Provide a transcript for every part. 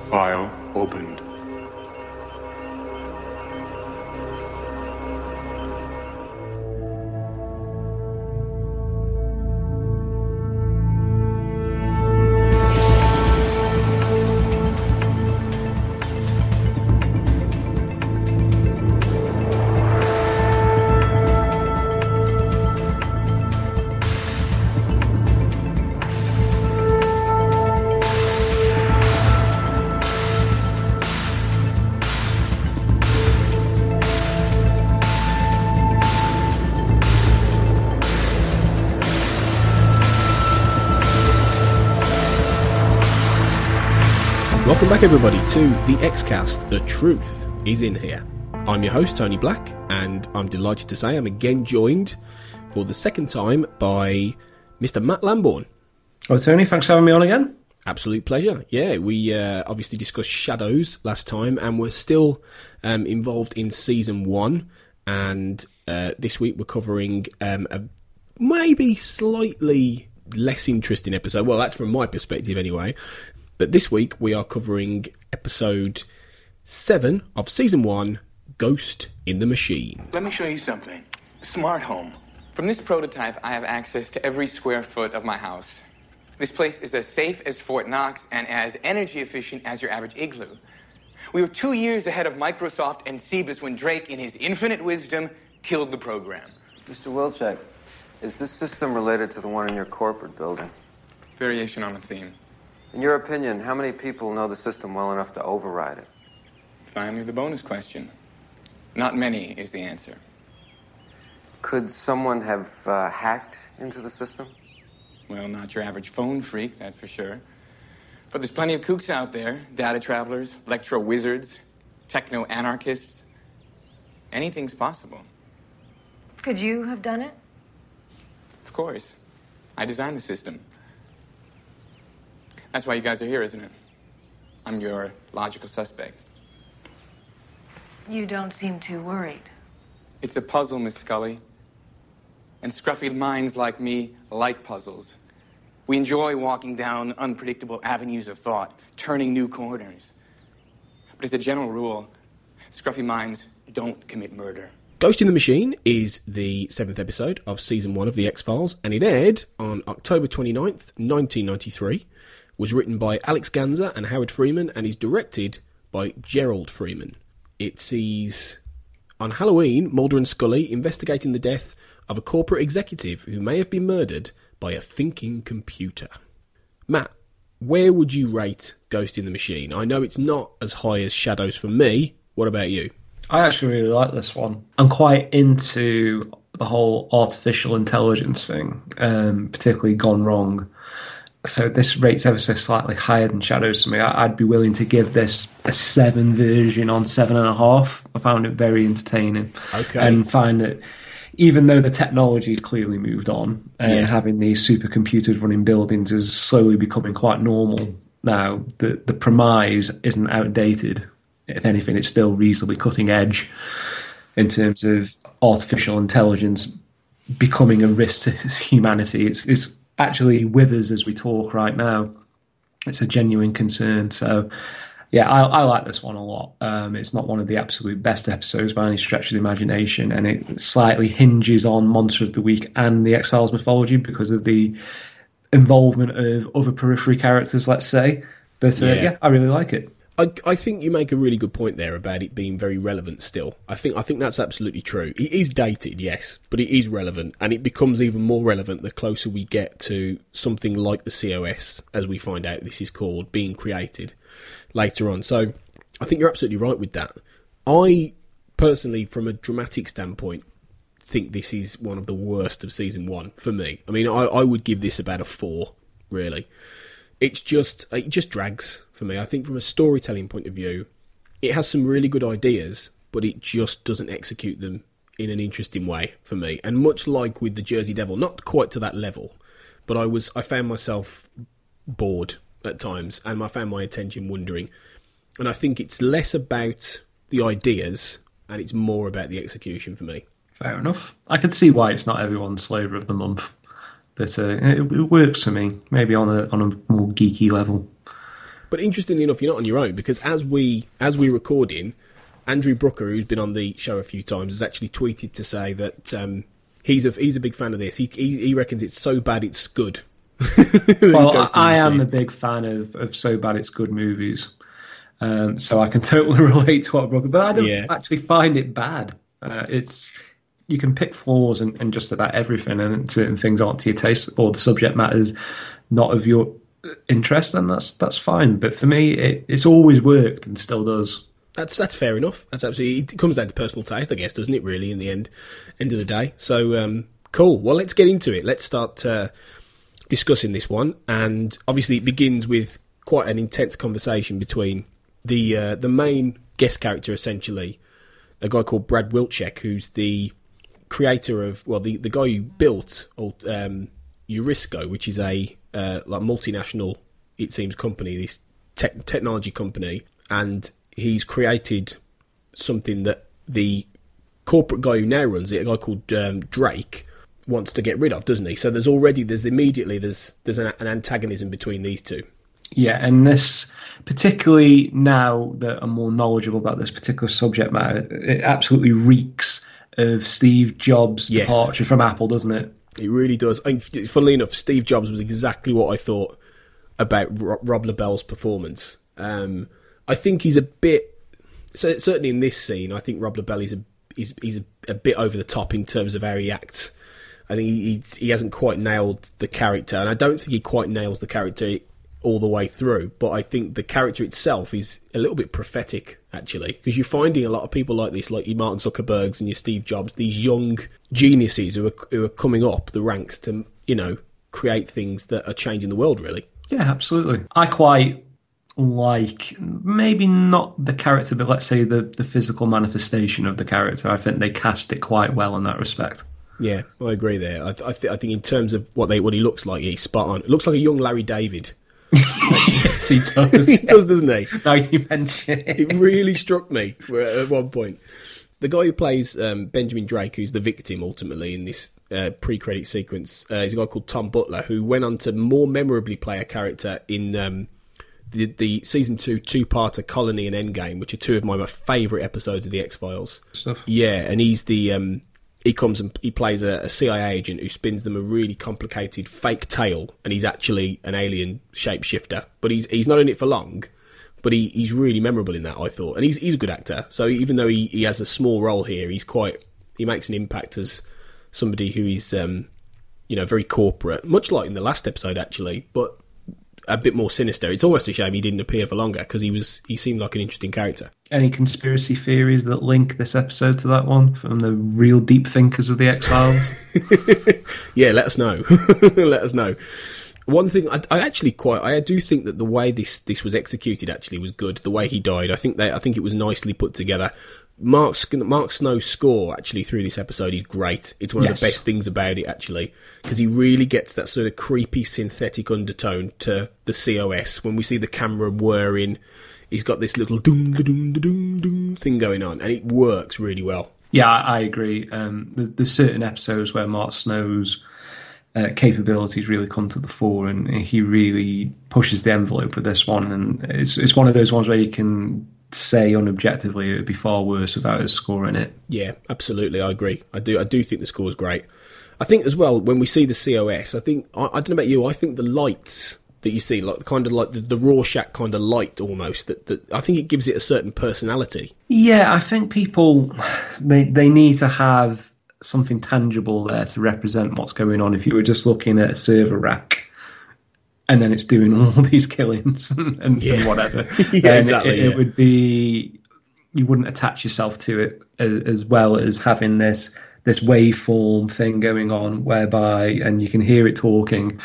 File opened. Welcome back, everybody, to the X-Cast. The truth is in here. I'm your host, Tony Black, and I'm delighted to say I'm again joined for the second time by Mr. Matt Lambourne. Oh, Tony, thanks for having me on again. Absolute pleasure. Yeah, we obviously discussed Shadows last time, and we're still involved in Season 1, and this week we're covering a maybe slightly less interesting episode. Well, that's from my perspective anyway. But this week we are covering episode 7 of Season 1, Ghost in the Machine. Let me show you something. Smart home. From this prototype, I have access to every square foot of my house. This place is as safe as Fort Knox and as energy efficient as your average igloo. We were 2 years ahead of Microsoft and Cebus when Drake, in his infinite wisdom, killed the program. Mr. Wilczek, is this system related to the one in your corporate building? Variation on a theme. In your opinion, how many people know the system well enough to override it? Finally, the bonus question. Not many is the answer. Could someone have hacked into the system? Well, not your average phone freak, that's for sure. But there's plenty of kooks out there. Data travelers, electro-wizards, techno-anarchists. Anything's possible. Could you have done it? Of course. I designed the system. That's why you guys are here, isn't it? I'm your logical suspect. You don't seem too worried. It's a puzzle, Miss Scully. And scruffy minds like me like puzzles. We enjoy walking down unpredictable avenues of thought, turning new corners. But as a general rule, scruffy minds don't commit murder. Ghost in the Machine is the 7th episode of Season 1 of The X-Files, and it aired on October 29th, 1993. Was written by Alex Ganzer and Howard Freeman, and is directed by Gerald Freeman. It sees, on Halloween, Mulder and Scully investigating the death of a corporate executive who may have been murdered by a thinking computer. Matt, where would you rate Ghost in the Machine? I know it's not as high as Shadows for me. What about you? I actually really like this one. I'm quite into the whole artificial intelligence thing, particularly Gone Wrong. So this rates ever so slightly higher than Shadows for me. I'd be willing to give this a 7 version on 7.5. I found it very entertaining. Okay. And find that even though the technology clearly moved on, and having these supercomputers running buildings is slowly becoming quite normal now, the premise isn't outdated. If anything, it's still reasonably cutting edge in terms of artificial intelligence becoming a risk to humanity. It's actually with us as we talk right now. It's a genuine concern. So, yeah, I like this one a lot. It's not one of the absolute best episodes by any stretch of the imagination, and it slightly hinges on Monster of the Week and the X-Files mythology because of the involvement of other periphery characters, let's say. But, yeah, I really like it. I think you make a really good point there about it being very relevant still. I think that's absolutely true. It is dated, yes, but it is relevant, and it becomes even more relevant the closer we get to something like the COS, as we find out this is called, being created later on. So I think you're absolutely right with that. I personally, from a dramatic standpoint, think this is one of the worst of Season 1 for me. I mean, I would give this about a 4, really. It just drags for me. I think from a storytelling point of view, it has some really good ideas, but it just doesn't execute them in an interesting way for me. And much like with the Jersey Devil, not quite to that level, but I found myself bored at times, and I found my attention wandering. And I think it's less about the ideas, and it's more about the execution for me. Fair enough. I can see why it's not everyone's flavour of the month. But it works for me, maybe on a more geeky level. But interestingly enough, you're not on your own, because as we're recording, Andrew Brooker, who's been on the show a few times, has actually tweeted to say that he's a big fan of this. He reckons it's so bad it's good. Well, I am a big fan of so bad it's good movies, so I can totally relate to what Brooker. But I don't actually find it bad. You can pick flaws in just about everything, and certain things aren't to your taste, or the subject matter's not of your interest, and that's fine. But for me, it's always worked and still does. That's fair enough. That's absolutely. It comes down to personal taste, I guess, doesn't it? Really, in the end of the day. So cool. Well, let's get into it. Let's start discussing this one, and obviously it begins with quite an intense conversation between the main guest character, essentially, a guy called Brad Wilczek, who's the creator of, well, the guy who built Eurisco, which is a like multinational, it seems, company, this technology company, and he's created something that the corporate guy who now runs it, a guy called Drake, wants to get rid of, doesn't he? So there's immediately an antagonism between these two. Yeah, and this, particularly now that I'm more knowledgeable about this particular subject matter, it absolutely reeks of Steve Jobs' departure from Apple, doesn't it? It really does. And funnily enough, Steve Jobs was exactly what I thought about Rob LaBelle's performance. I think he's a bit, certainly in this scene, I think Rob LaBelle is a bit over the top in terms of how he acts. I think he hasn't quite nailed the character, and I don't think he quite nails the character all the way through, but I think the character itself is a little bit prophetic, actually, because you're finding a lot of people like this, like your Mark Zuckerbergs and your Steve Jobs, these young geniuses who are coming up the ranks to, create things that are changing the world, really. Yeah, absolutely. I quite like, maybe not the character, but let's say the physical manifestation of the character. I think they cast it quite well in that respect. Yeah, I agree there. I think in terms of what he looks like, he's spot on. It looks like a young Larry David. Yes, he does. He does, doesn't he? Now you mention it. It really struck me at one point. The guy who plays Benjamin Drake, who's the victim ultimately in this pre-credit sequence, is a guy called Tom Butler, who went on to more memorably play a character in the season 2-parter Colony and Endgame, which are two of my favourite episodes of the X-Files. Yeah, and he's the... He comes and he plays a CIA agent who spins them a really complicated fake tale, and he's actually an alien shapeshifter. But he's not in it for long, but he's really memorable in that, I thought. And he's a good actor. So even though he has a small role here, he makes an impact as somebody who is very corporate, much like in the last episode actually, but a bit more sinister. It's almost a shame he didn't appear for longer, because he seemed like an interesting character. Any conspiracy theories that link this episode to that one from the real deep thinkers of the X-Files? Yeah, let us know. Let us know. One thing I do think that the way this was executed actually was good. The way he died, I think it was nicely put together. Mark Snow's score actually through this episode is great. It's one of the best things about it, actually, because he really gets that sort of creepy synthetic undertone to the COS. When we see the camera whirring, he's got this little doom doom doom doom thing going on, and it works really well. Yeah, I agree. There's certain episodes where Mark Snow's capabilities really come to the fore, and he really pushes the envelope with this one. And it's one of those ones where you can say unobjectively it would be far worse without his score in it. Yeah, absolutely, I agree. I do think the score is great. I think as well, when we see the COS, I don't know about you, I think the lights that you see, like kind of like the Rorschach kind of light almost, that I think it gives it a certain personality. Yeah, I think people they need to have something tangible there to represent what's going on. If you were just looking at a server rack and then it's doing all these killings and whatever, yeah, exactly, it would be, you wouldn't attach yourself to it as well as having this waveform thing going on whereby, and you can hear it talking.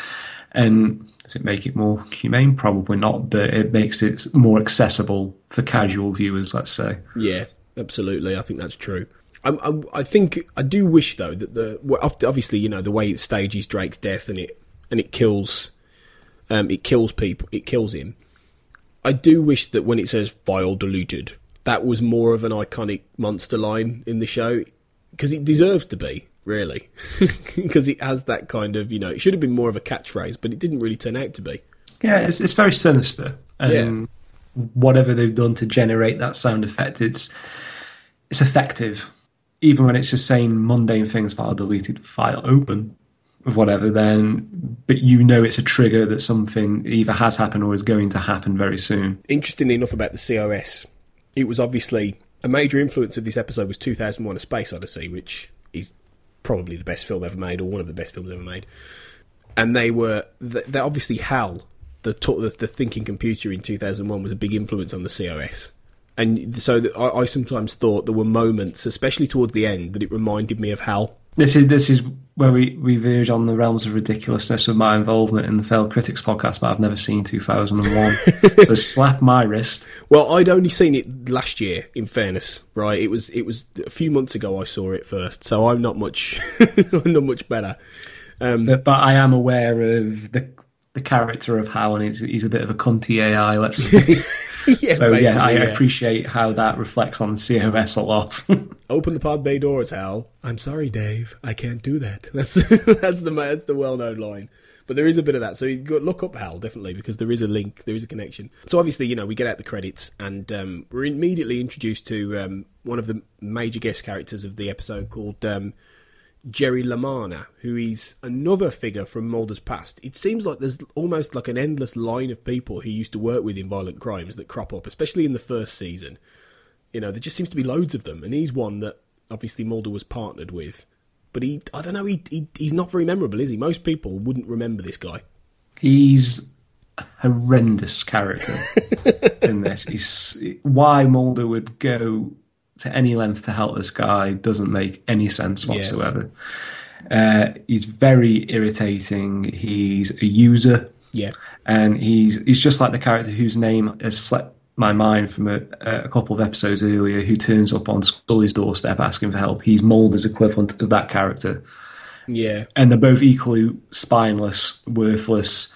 And does it make it more humane? Probably not, but it makes it more accessible for casual viewers, let's say. Yeah, absolutely. I think that's true. I think I do wish though that obviously the way it stages Drake's death and it kills people, it kills him. I do wish that when it says "file deleted," that was more of an iconic monster line in the show, because it deserves to be, really, because it has that kind of, it should have been more of a catchphrase, but it didn't really turn out to be. Yeah, it's very sinister. And whatever they've done to generate that sound effect, it's effective. Even when it's just saying mundane things, file deleted, file open, of whatever, but it's a trigger that something either has happened or is going to happen very soon. Interestingly enough about the COS, it was obviously a major influence of this episode was 2001: A Space Odyssey, which is probably the best film ever made, or one of the best films ever made. And they're obviously HAL, the thinking computer in 2001, was a big influence on the COS. And so I sometimes thought there were moments, especially towards the end, that it reminded me of HAL. This is where we verge on the realms of ridiculousness with my involvement in the Failed Critics podcast, but I've never seen 2001. So slap my wrist. Well, I'd only seen it last year, in fairness, right? It was a few months ago I saw it first, so I'm not much better. But I am aware of the character of HAL, and he's a bit of a cunty AI, let's say. I appreciate how that reflects on COS a lot. Open the pod bay doors, Hal. I'm sorry, Dave. I can't do that. That's the well-known line. But there is a bit of that. So you got look up HAL, definitely, because there is a link, there is a connection. So obviously, we get out the credits, and we're immediately introduced to one of the major guest characters of the episode called Jerry LaManna, who is another figure from Mulder's past. It seems like there's almost like an endless line of people who used to work with in Violent Crimes that crop up, especially in the first season. There just seems to be loads of them, and he's one that obviously Mulder was partnered with. But he's not very memorable, is he? Most people wouldn't remember this guy. He's a horrendous character in this. Why Mulder would go to any length to help this guy doesn't make any sense whatsoever. Yeah. He's very irritating. He's a user. Yeah. And he's just like the character whose name has slipped my mind from a couple of episodes earlier, who turns up on Scully's doorstep asking for help. He's Mulder's equivalent of that character. Yeah. And they're both equally spineless, worthless,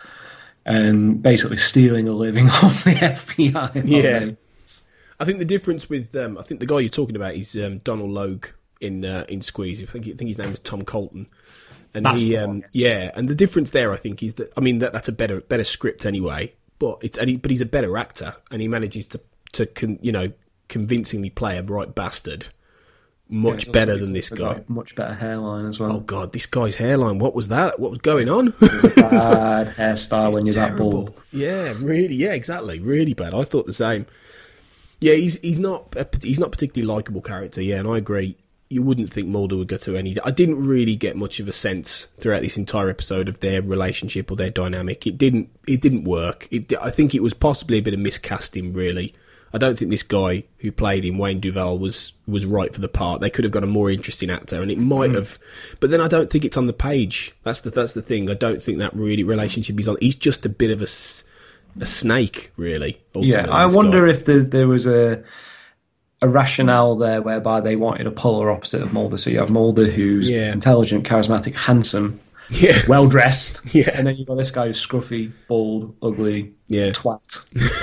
and basically stealing a living off the FBI. Yeah. I think the difference with I think the guy you're talking about is Donald Logue in Squeeze. I think his name was Tom Colton, and that's the one, yes. And the difference there, I think, is that that's a better script anyway. But he's a better actor, and he manages to convincingly play a right bastard much better than this guy. Much better hairline as well. Oh God, this guy's hairline! What was that? What was going on? It's a bad hairstyle when you're terrible. That bald. Yeah, really. Yeah, exactly. Really bad. I thought the same. Yeah, he's not a particularly likeable character. Yeah, and I agree. You wouldn't think Mulder would go to any. I didn't really get much of a sense throughout this entire episode of their relationship or their dynamic. It didn't work. I think it was possibly a bit of miscasting. Really, I don't think this guy who played him, Wayne Duvall, was right for the part. They could have got a more interesting actor, and it might have. But then I don't think it's on the page. That's the thing. I don't think that really relationship is on. He's just a bit of a snake, really. Yeah, I wonder if there was a rationale there whereby they wanted a polar opposite of Mulder. So you have Mulder, who's intelligent, charismatic, handsome, well dressed, and then you've got this guy who's scruffy, bald, ugly, twat.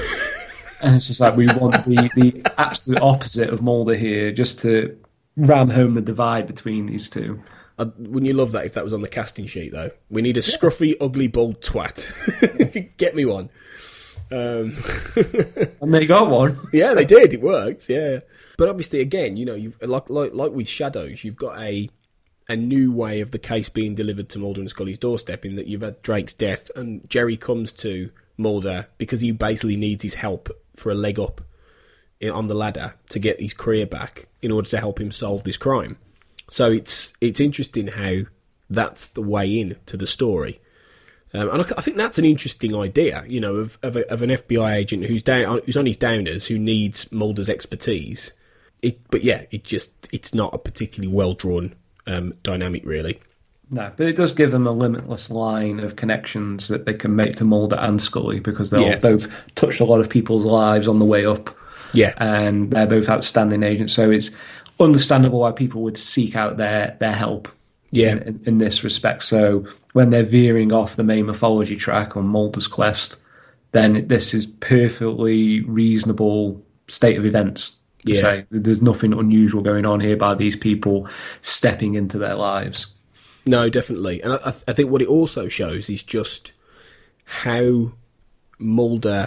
And it's just like we want the absolute opposite of Mulder here, just to ram home the divide between these two. Wouldn't you love that if that was on the casting sheet, though? We need a scruffy, ugly, bald twat. Get me one. And they got one. Yeah, they did. It worked. Yeah, but obviously, again, you've like with Shadows, you've got a new way of the case being delivered to Mulder and Scully's doorstep. In that you've had Drake's death, and Jerry comes to Mulder because he basically needs his help for a leg up on the ladder to get his career back in order to help him solve this crime. So it's interesting how that's the way in to the story. And I think that's an interesting idea, of an FBI agent who's on his downers, who needs Mulder's expertise. It's not a particularly well drawn dynamic, really. No, but it does give them a limitless line of connections that they can make to Mulder and Scully, because they'll both touched a lot of people's lives on the way up. Yeah, and they're both outstanding agents, so it's understandable why people would seek out their help. Yeah, in this respect. So when they're veering off the main mythology track on Mulder's quest, then this is perfectly reasonable state of events. To say there's nothing unusual going on here by these people stepping into their lives. No, definitely. And I think what it also shows is just how Mulder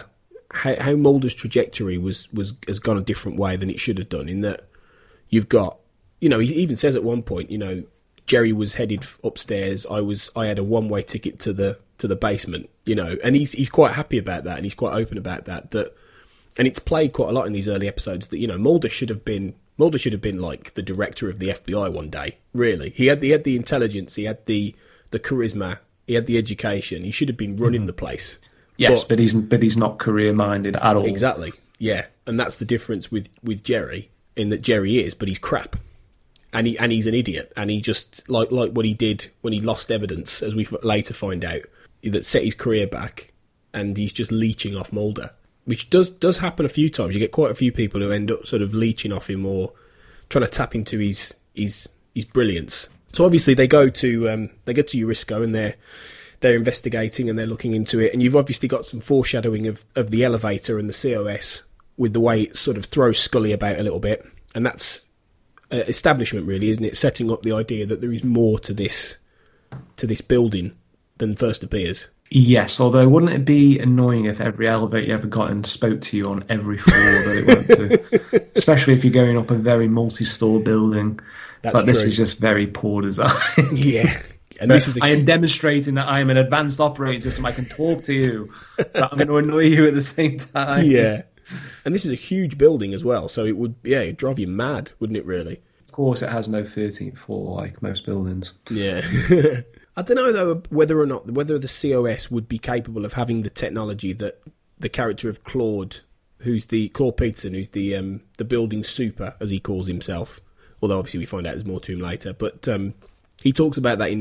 how Mulder's trajectory has gone a different way than it should have done. In that you've got, he even says at one point, Jerry was headed upstairs. I had a one-way ticket to the basement, and he's quite happy about that, and he's quite open about that. And it's played quite a lot in these early episodes that Mulder should have been like the director of the FBI one day. Really, he had the intelligence, he had the charisma, he had the education. He should have been running the place. Yes, but he's not career minded at all. Exactly. Yeah, and that's the difference with Jerry, in that Jerry is, but he's crap. And he's an idiot, and he just like what he did when he lost evidence, as we later find out, that set his career back, and he's just leeching off Mulder, which does happen a few times. You get quite a few people who end up sort of leeching off him or trying to tap into his brilliance. So obviously they go to Eurisco, and they're investigating and they're looking into it, and you've obviously got some foreshadowing of the elevator and the COS with the way it sort of throws Scully about a little bit, and that's establishment, really, isn't it? Setting up the idea that there is more to this building than first appears. Yes, although wouldn't it be annoying if every elevator you ever got in spoke to you on every floor that it went to? Especially if you're going up a very multi-store building. That's like, this true. is just very poor design. Yeah. And this is I am demonstrating that I am an advanced operating system. I can talk to you, but I'm going to annoy you at the same time. Yeah. And this is a huge building as well, so it'd drive you mad, wouldn't it, really? Of course, it has no 13th floor like most buildings. Yeah. I don't know, though, whether the COS would be capable of having the technology that the character of Claude, Claude Peterson, who's the building super, as he calls himself, although obviously we find out there's more to him later, but he talks about that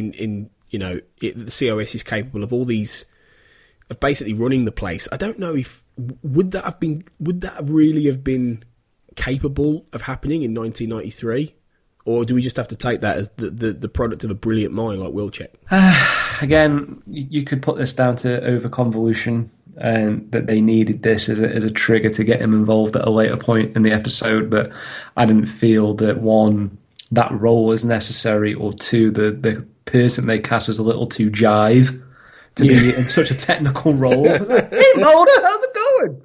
the COS is capable of all these, of basically running the place. I don't know if would that really have been capable of happening in 1993, or do we just have to take that as the product of a brilliant mind like Wilczek? Again, you could put this down to over convolution, and that they needed this as a trigger to get him involved at a later point in the episode. But I didn't feel that, one, that role was necessary, or two, the person they cast was a little too jive to be in such a technical role. I was like, hey, Mulder, how's it going?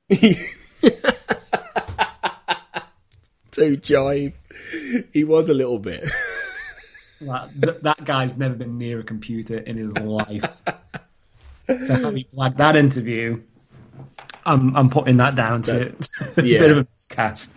Too jive. He was a little bit. That guy's never been near a computer in his life. So having like that interview, I'm putting that down to a bit of a miscast.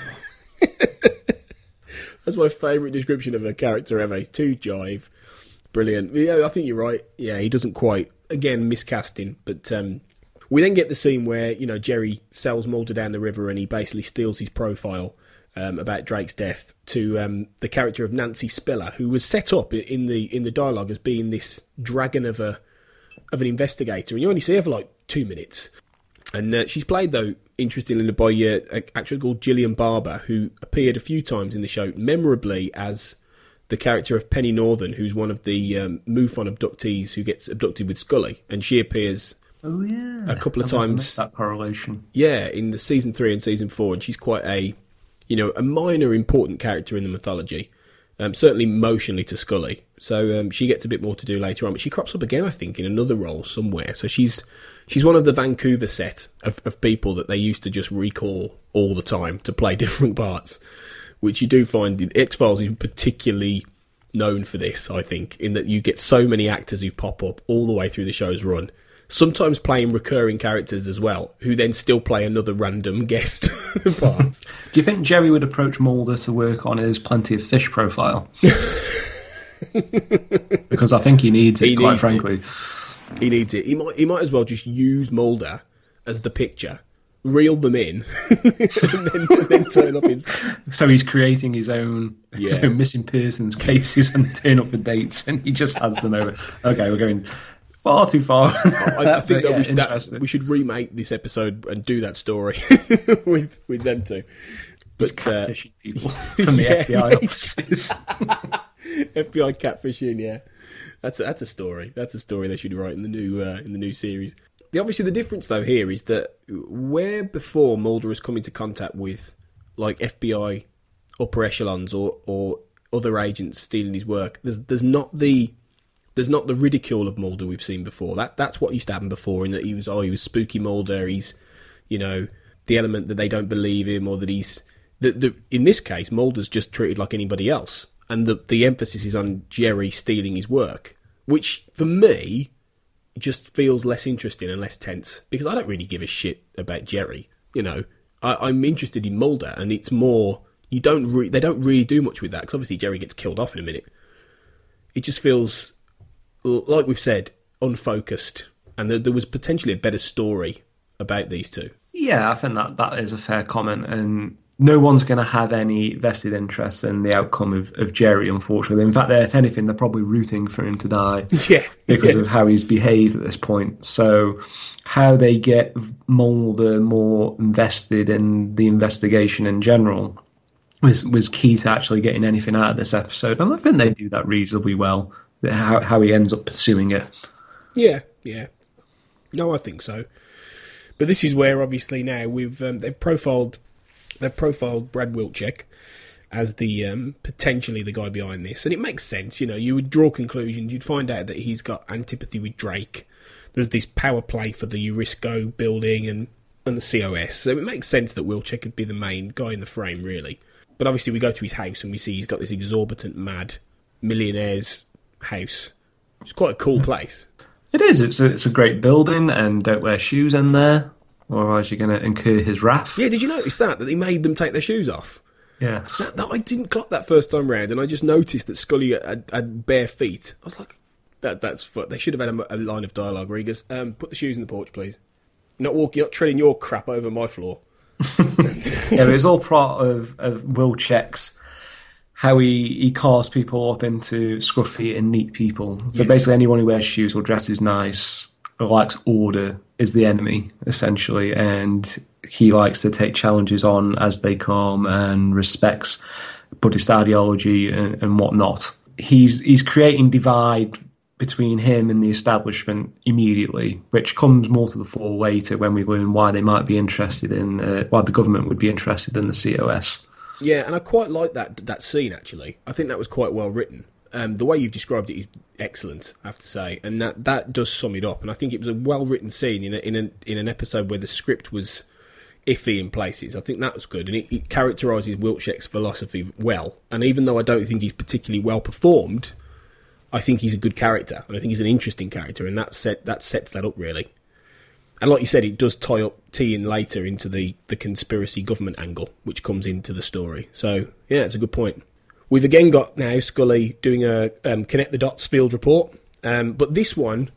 That's my favourite description of a character ever. He's too jive. Brilliant. Yeah, I think you're right. Yeah, he doesn't quite, again, miscasting. But we then get the scene where, Jerry sells Mulder down the river, and he basically steals his profile about Drake's death to the character of Nancy Spiller, who was set up in the dialogue as being this dragon of an investigator, and you only see her for like 2 minutes. And she's played, though, interestingly, by an actress called Gillian Barber, who appeared a few times in the show, memorably as the character of Penny Northern, who's one of the MUFON abductees who gets abducted with Scully, and she appears a couple of times. That correlation. Yeah, in the season 3 and season 4, and she's quite a minor important character in the mythology, certainly emotionally to Scully. So she gets a bit more to do later on, but she crops up again, I think, in another role somewhere. So she's one of the Vancouver set of people that they used to just recall all the time to play different parts, which you do find. X-Files is particularly known for this, I think, in that you get so many actors who pop up all the way through the show's run, sometimes playing recurring characters as well, who then still play another random guest part. Do you think Jerry would approach Mulder to work on his Plenty of Fish profile? Because I think he needs it, quite frankly. He needs it. He might as well just use Mulder as the picture, reel them in, and then turn up himself. So he's creating his own missing persons cases and turn up for dates, and he just hands them over. Okay, we're going far too far. I think that we should remake this episode and do that story with them two. But catfishing people from the FBI offices. FBI catfishing, yeah. That's a story. That's a story they should write in the new series. Obviously, the difference though here is that where before Mulder has come into contact with like FBI upper echelons or other agents stealing his work, there's not the There's not the ridicule of Mulder we've seen before. That's what used to happen before, in that he was spooky Mulder. He's, you know, the element that they don't believe him, or that he's... in this case, Mulder's just treated like anybody else. And the emphasis is on Jerry stealing his work, which, for me, just feels less interesting and less tense, because I don't really give a shit about Jerry. You know, I'm interested in Mulder, and it's more... they don't really do much with that, because obviously Jerry gets killed off in a minute. It just feels... like we've said, unfocused, and there was potentially a better story about these two. Yeah, I think that is a fair comment, and no one's going to have any vested interest in the outcome of Jerry, unfortunately. In fact, if anything, they're probably rooting for him to die because of how he's behaved at this point. So how they get Mulder more invested in the investigation in general was key to actually getting anything out of this episode, and I think they do that reasonably well. How he ends up pursuing it. Yeah. No, I think so. But this is where, obviously, now they've profiled Brad Wilczek as the potentially the guy behind this, and it makes sense. You know, you would draw conclusions. You'd find out that he's got antipathy with Drake. There's this power play for the Eurisco building and the COS, so it makes sense that Wilczek could be the main guy in the frame, really. But obviously, we go to his house and we see he's got this exorbitant, mad millionaire's house. It's quite a cool place. It is. It's a great building, and don't wear shoes in there, otherwise you're going to incur his wrath. Yeah, did you notice that he made them take their shoes off? Yes. I didn't clock that first time round, and I just noticed that Scully had bare feet. I was like, that's they should have had a line of dialogue where he goes, put the shoes in the porch, please. You're not treading your crap over my floor. Yeah, but it's all part of Wilczek's how he carves people up into scruffy and neat people. So basically anyone who wears shoes or dresses nice or likes order is the enemy, essentially. And he likes to take challenges on as they come and respects Buddhist ideology and whatnot. He's creating divide between him and the establishment immediately, which comes more to the fore later when we learn why they might be interested in, why the government would be interested in the COS. Yeah, and I quite like that scene, actually. I think that was quite well written. The way you've described it is excellent, I have to say, and that does sum it up. And I think it was a well-written scene in an episode where the script was iffy in places. I think that was good, and it characterises Wilczek's philosophy well. And even though I don't think he's particularly well performed, I think he's a good character, and I think he's an interesting character, and that sets that up, really. And like you said, it does tee in later into the conspiracy government angle, which comes into the story. So, yeah, it's a good point. We've again got now Scully doing a connect the dots field report. But this one,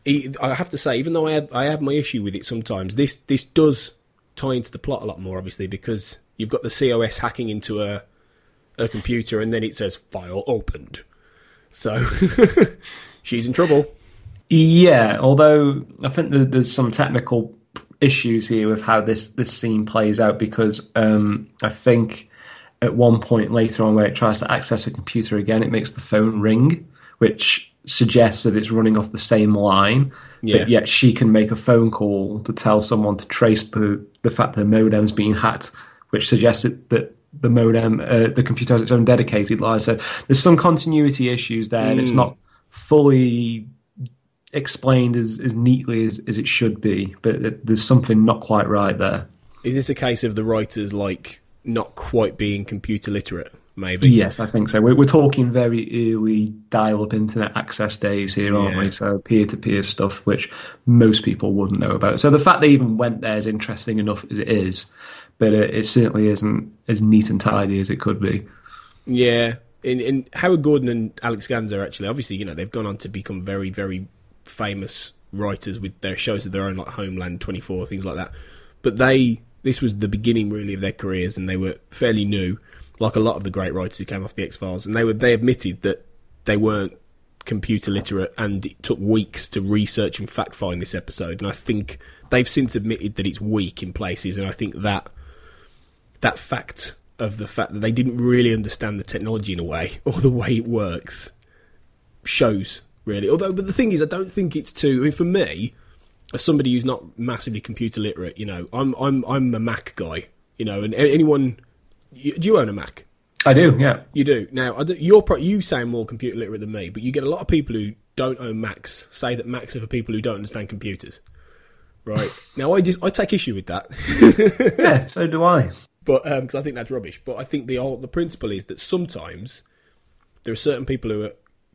I have to say, even though I have my issue with it sometimes, this does tie into the plot a lot more, obviously, because you've got the COS hacking into a computer, and then it says, file opened. So, she's in trouble. Yeah, although I think there's some technical issues here with how this scene plays out, because I think at one point later on where it tries to access a computer again, it makes the phone ring, which suggests that it's running off the same line, but yet she can make a phone call to tell someone to trace the fact that the modem's being hacked, which suggests that the modem, the computer has its own dedicated line. So there's some continuity issues there, and it's not fully explained as neatly as it should be, but there's something not quite right there. Is this a case of the writers not quite being computer literate, maybe? Yes, I think so. We're talking very early dial-up internet access days here, aren't we? So peer-to-peer stuff, which most people wouldn't know about. So the fact they even went there is interesting enough as it is, but it certainly isn't as neat and tidy as it could be. Yeah, and Howard Gordon and Alex Ganzer, actually, obviously, they've gone on to become very, very famous writers with their shows of their own, like Homeland 24, things like that. But this was the beginning, really, of their careers, and they were fairly new, like a lot of the great writers who came off the X-Files, and they admitted that they weren't computer literate, and it took weeks to research and fact-find this episode, and I think they've since admitted that it's weak in places, and I think that fact of the fact that they didn't really understand the technology in a way, or the way it works, shows, really. But the thing is, I don't think it's too... I mean, for me, as somebody who's not massively computer literate, I'm a Mac guy, and anyone... Do you own a Mac? I do, yeah. You do. Now, you sound more computer literate than me, but you get a lot of people who don't own Macs say that Macs are for people who don't understand computers. Right. Now, I take issue with that. Yeah, so do I. But because I think that's rubbish. But I think the principle is that sometimes there are certain people who are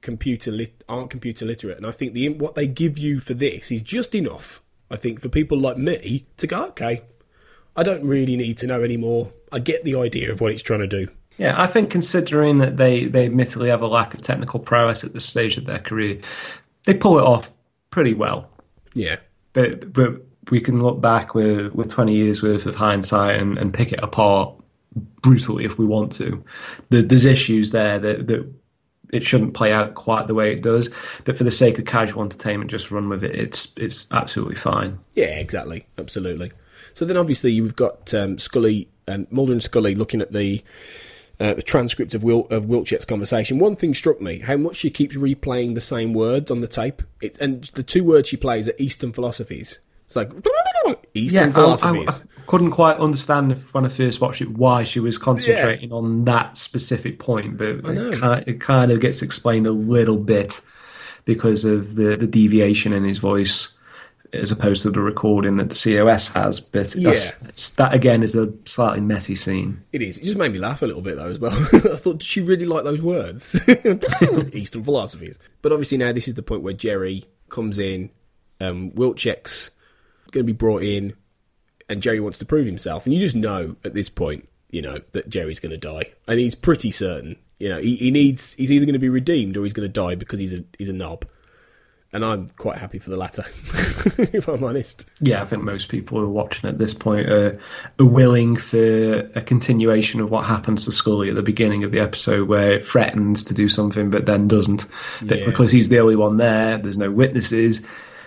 aren't computer literate, and I think what they give you for this is just enough. I think for people like me to go, okay, I don't really need to know anymore. I get the idea of what it's trying to do. Yeah, I think considering that they admittedly have a lack of technical prowess at this stage of their career, they pull it off pretty well. Yeah. But we can look back with 20 years worth of hindsight and pick it apart brutally if we want to. There's issues there that it shouldn't play out quite the way it does. But for the sake of casual entertainment, just run with it. It's absolutely fine. Yeah, exactly. Absolutely. So then obviously you've got Scully and Mulder and Scully looking at the transcript of Wilczek's conversation. One thing struck me, how much she keeps replaying the same words on the tape. And the two words she plays are Eastern philosophies. It's like, Eastern philosophies. I couldn't quite understand when I first watched it why she was concentrating on that specific point, but it kind of gets explained a little bit because of the deviation in his voice as opposed to the recording that the COS has. But that, again, is a slightly messy scene. It is. It just made me laugh a little bit, though, as well. I thought, did she really like those words? Eastern philosophies. But obviously now this is the point where Jerry comes in, Wilczek's going to be brought in, and Jerry wants to prove himself. And you just know at this point, that Jerry's going to die. And he's pretty certain. He's either going to be redeemed or he's going to die because he's a knob. And I'm quite happy for the latter, if I'm honest. Yeah, I think most people who are watching at this point are willing for a continuation of what happens to Scully at the beginning of the episode, where it threatens to do something but then doesn't. But because he's the only one there's no witnesses.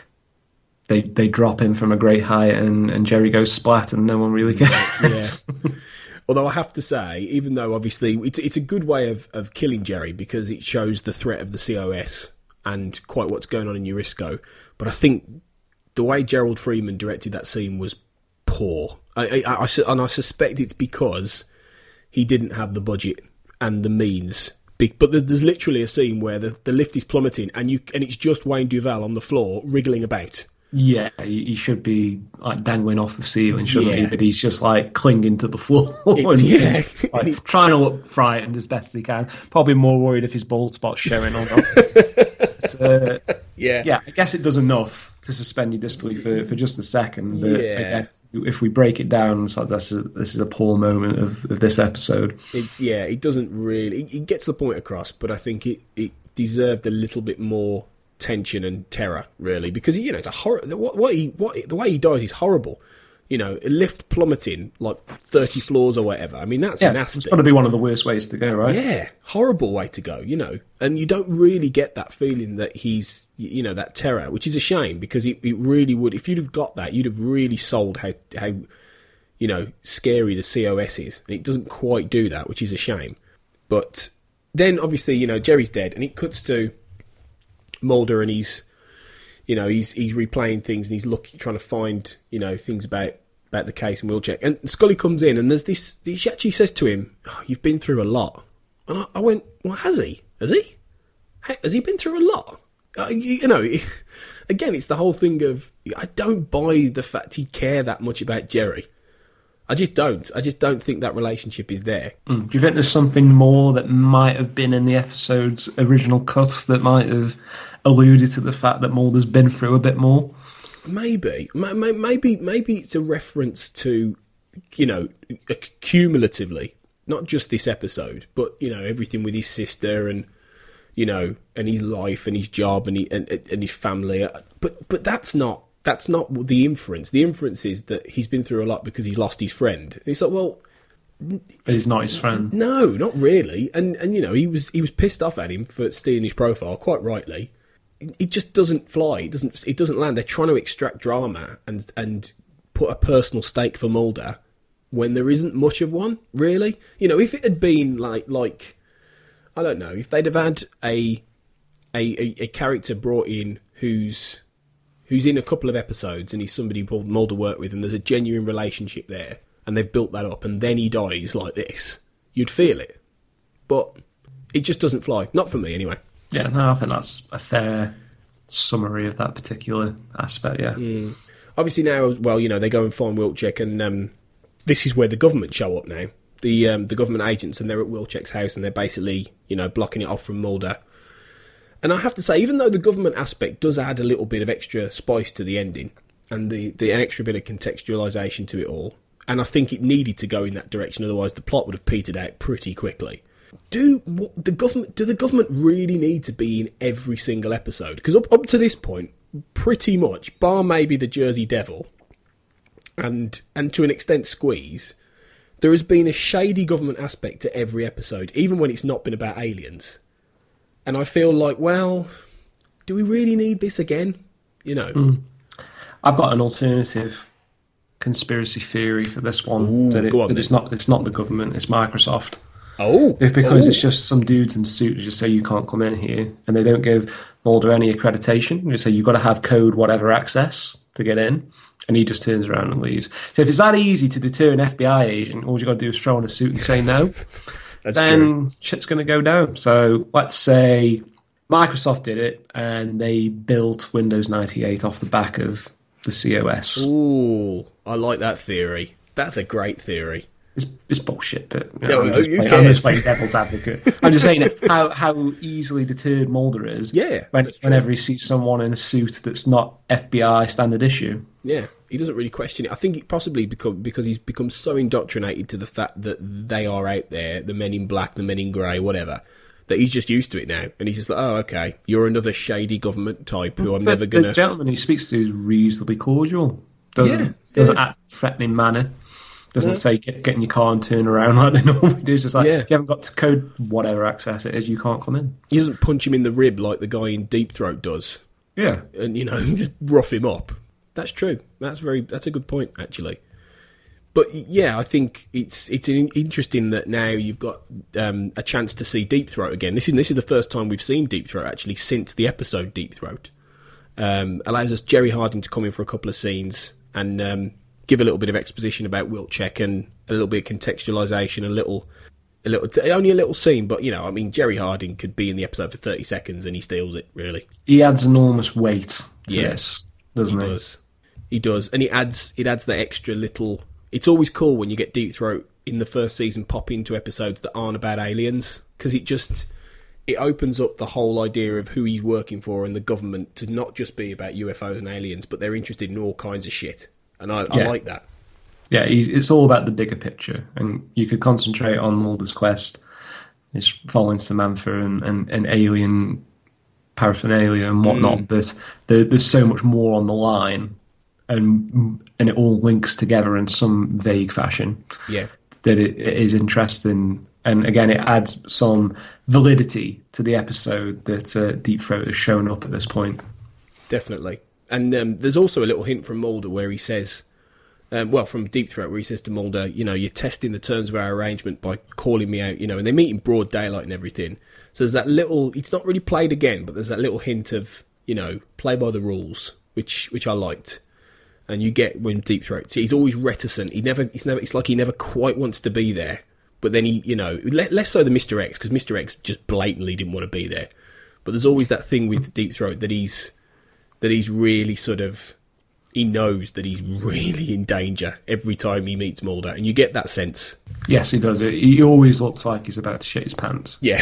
They drop him from a great height and Jerry goes splat and no one really cares. Yeah. Although I have to say, even though obviously it's a good way of killing Jerry because it shows the threat of the COS and quite what's going on in Eurisco. But I think the way Gerald Freeman directed that scene was poor. I suspect it's because he didn't have the budget and the means. But there's literally a scene where the lift is plummeting and it's just Wayne Duvall on the floor wriggling about. Yeah, he should be like dangling off the ceiling, shouldn't he? But he's just like clinging to the floor and trying to look frightened as best he can. Probably more worried if his bald spot's showing or not. Yeah, I guess it does enough to suspend your disbelief for just a second. But again, if we break it down, it's like this is a poor moment of this episode. It doesn't really. It gets the point across, but I think it deserved a little bit more tension and terror, really, because it's a horror. The way he dies is horrible. A lift plummeting like 30 floors or whatever. I mean, that's nasty. It's got to be one of the worst ways to go, right? Yeah, horrible way to go. And you don't really get that feeling that he's that terror, which is a shame because it really would. If you'd have got that, you'd have really sold how scary the COS is, and it doesn't quite do that, which is a shame. But then obviously Jerry's dead, and it cuts to Mulder, and he's replaying things, and he's trying to find things about the case and Wilczek. And Scully comes in, and there's this. She actually says to him, "You've been through a lot." And I went, "Well, has he? Has he? Has he been through a lot?" Again, it's the whole thing of I don't buy the fact he'd care that much about Jerry. I just don't. I just don't think that relationship is there. Do you think there's something more that might have been in the episode's original cut that might have alluded to the fact that Mulder's been through a bit more? Maybe it's a reference to, cumulatively, not just this episode, but everything with his sister and and his life and his job and his family. But that's not the inference. The inference is that he's been through a lot because he's lost his friend. And it's like, well, but he's not his friend. No, not really. And he was pissed off at him for stealing his profile, quite rightly. It just doesn't fly. It doesn't land. They're trying to extract drama and put a personal stake for Mulder when there isn't much of one, really. If it had been like I don't know, if they'd have had a character brought in who's in a couple of episodes and he's somebody Mulder worked with and there's a genuine relationship there and they've built that up and then he dies like this, you'd feel it. But it just doesn't fly. Not for me, anyway. Yeah, no, I think that's a fair summary of that particular aspect. Yeah. Obviously now, well, they go and find Wilczek, and this is where the government show up now. The government agents, and they're at Wilczek's house, and they're basically, blocking it off from Mulder. And I have to say, even though the government aspect does add a little bit of extra spice to the ending, and an extra bit of contextualisation to it all, and I think it needed to go in that direction, otherwise the plot would have petered out pretty quickly. Do the government really need to be in every single episode? Because up to this point, pretty much, bar maybe the Jersey Devil, and to an extent Squeeze, there has been a shady government aspect to every episode, even when it's not been about aliens. And I feel like, well, do we really need this again? I've got an alternative conspiracy theory for this one. It's not the government, it's Microsoft. Because it's just some dudes in suits who just say you can't come in here, and they don't give Mulder any accreditation. They say you've got to have code whatever access to get in, and he just turns around and leaves. So if it's that easy to deter an FBI agent, all you got to do is throw on a suit and say no. Then true. Shit's going to go down. So let's say Microsoft did it, and they built Windows 98 off the back of the COS. Ooh, I like that theory. That's a great theory. It's bullshit, but I'm just playing devil's advocate. I'm just saying how easily deterred Mulder is whenever he sees someone in a suit that's not FBI standard issue. Yeah, he doesn't really question it. I think it possibly because he's become so indoctrinated to the fact that they are out there, the men in black, the men in grey, whatever, that he's just used to it now. And he's just like, oh, okay, you're another shady government type who I'm never going to... The gentleman he speaks to is reasonably cordial. Doesn't act in a threatening manner. Doesn't say get in your car and turn around like they normally do. It's just like, if you haven't got to code whatever access it is, you can't come in. He doesn't punch him in the rib like the guy in Deep Throat does. Yeah. And, just rough him up. That's true. That's a good point, actually. But, yeah, I think it's interesting that now you've got a chance to see Deep Throat again. This is the first time we've seen Deep Throat, actually, since the episode Deep Throat. Allows us Jerry Harding to come in for a couple of scenes and... give a little bit of exposition about Wilczek and a little bit of contextualisation, only a little scene, but, Jerry Harding could be in the episode for 30 seconds and he steals it, really. He adds enormous weight to this, doesn't he? He does, and it adds that extra little... It's always cool when you get Deep Throat in the first season pop into episodes that aren't about aliens, because it opens up the whole idea of who he's working for and the government to not just be about UFOs and aliens, but they're interested in all kinds of shit. And I like that. Yeah, it's all about the bigger picture. And you could concentrate on Mulder's quest. It's following Samantha and alien paraphernalia and whatnot. But there's so much more on the line. And it all links together in some vague fashion. Yeah. That it is interesting. And again, it adds some validity to the episode that Deep Throat has shown up at this point. Definitely. And there's also a little hint from Mulder where he says, from Deep Throat, where he says to Mulder, you're testing the terms of our arrangement by calling me out, and they meet in broad daylight and everything. So there's that little, it's not really played again, but there's that little hint of, play by the rules, which I liked. And you get when Deep Throat, he's always reticent. It's like he never quite wants to be there. But then he, less so than Mr. X, because Mr. X just blatantly didn't want to be there. But there's always that thing with Deep Throat that he's really sort of... He knows that he's really in danger every time he meets Mulder, and you get that sense. Yes, he does. He always looks like he's about to shit his pants. Yeah.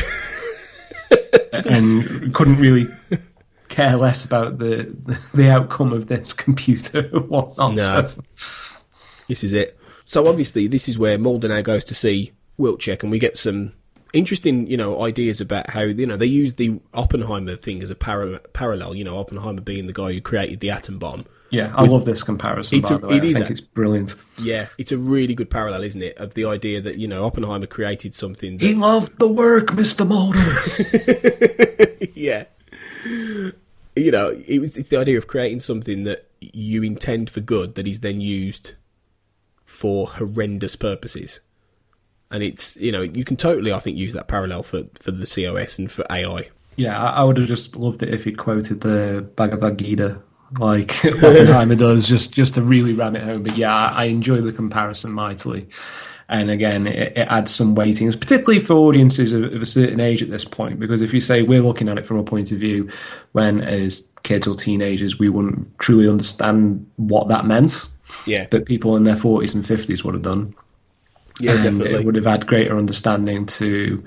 And couldn't really care less about the outcome of this computer or whatnot. No. So. This is it. So obviously, this is where Mulder now goes to see Wilczek, and we get some interesting, ideas about how, they use the Oppenheimer thing as a parallel, Oppenheimer being the guy who created the atom bomb. Yeah, I love this comparison, by the way. I think it's brilliant. Yeah, it's a really good parallel, isn't it, of the idea that, Oppenheimer created something that... He loved the work, Mr. Mulder! Yeah. It's the idea of creating something that you intend for good that is then used for horrendous purposes. And it's, you can totally, I think, use that parallel for the COS and for AI. Yeah, I would have just loved it if he quoted the Bhagavad Gita, like Oppenheimer does, just to really ram it home. But yeah, I enjoy the comparison mightily. And again, it adds some weighting, particularly for audiences of a certain age at this point, because if you say we're looking at it from a point of view when as kids or teenagers we wouldn't truly understand what that meant, but people in their 40s and 50s would have done. Yeah, and definitely. It would have had greater understanding to